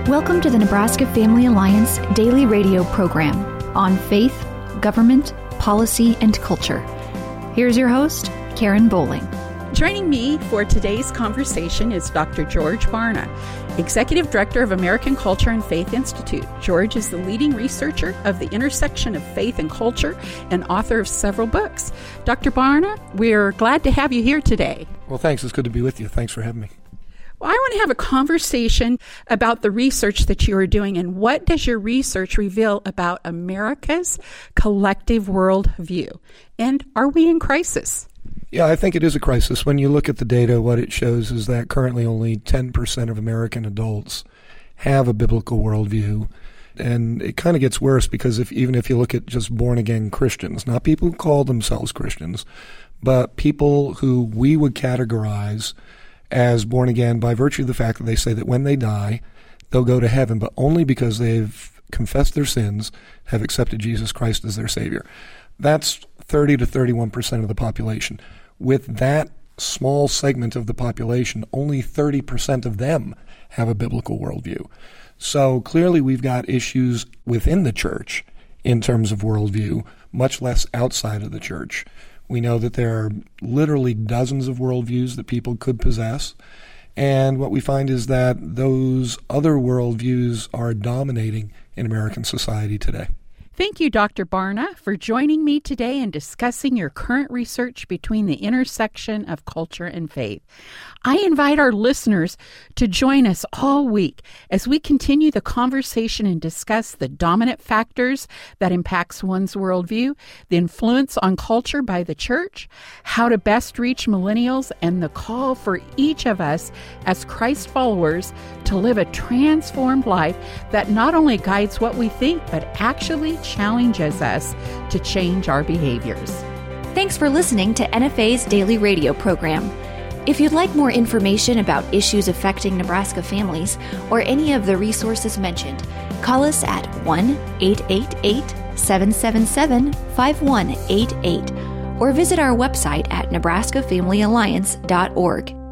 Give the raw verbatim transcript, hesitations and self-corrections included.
Welcome to the Nebraska Family Alliance daily radio program on faith, government, policy, and culture. Here's your host, Karen Bowling. Joining me for today's conversation is Doctor George Barna, Executive Director of American Culture and Faith Institute. George is the leading researcher of the intersection of faith and culture and author of several books. Doctor Barna, we're glad to have you here today. Well, thanks. It's good to be with you. Thanks for having me. Well, I want to have a conversation about the research that you are doing, and what does your research reveal about America's collective worldview? And are we in crisis? Yeah, I think it is a crisis. When you look at the data, what it shows is that currently only ten percent of American adults have a biblical worldview. And it kind of gets worse because if even if you look at just born-again Christians, not people who call themselves Christians, but people who we would categorize as born again by virtue of the fact that they say that when they die, they'll go to heaven, but only because they've confessed their sins, have accepted Jesus Christ as their Savior. That's thirty to thirty-one percent of the population. With that small segment of the population, only thirty percent of them have a biblical worldview. So clearly we've got issues within the church in terms of worldview, much less outside of the church. We know that there are literally dozens of worldviews that people could possess. And what we find is that those other worldviews are dominating in American society today. Thank you, Doctor Barna, for joining me today and discussing your current research between the intersection of culture and faith. I invite our listeners to join us all week as we continue the conversation and discuss the dominant factors that impacts one's worldview, the influence on culture by the church, how to best reach millennials, and the call for each of us as Christ followers to live a transformed life that not only guides what we think, but actually challenges us to change our behaviors. Thanks for listening to N F A's daily radio program. If you'd like more information about issues affecting Nebraska families or any of the resources mentioned, call us at one eight eight eight, seven seven seven, five one eight eight or visit our website at nebraska family alliance dot org.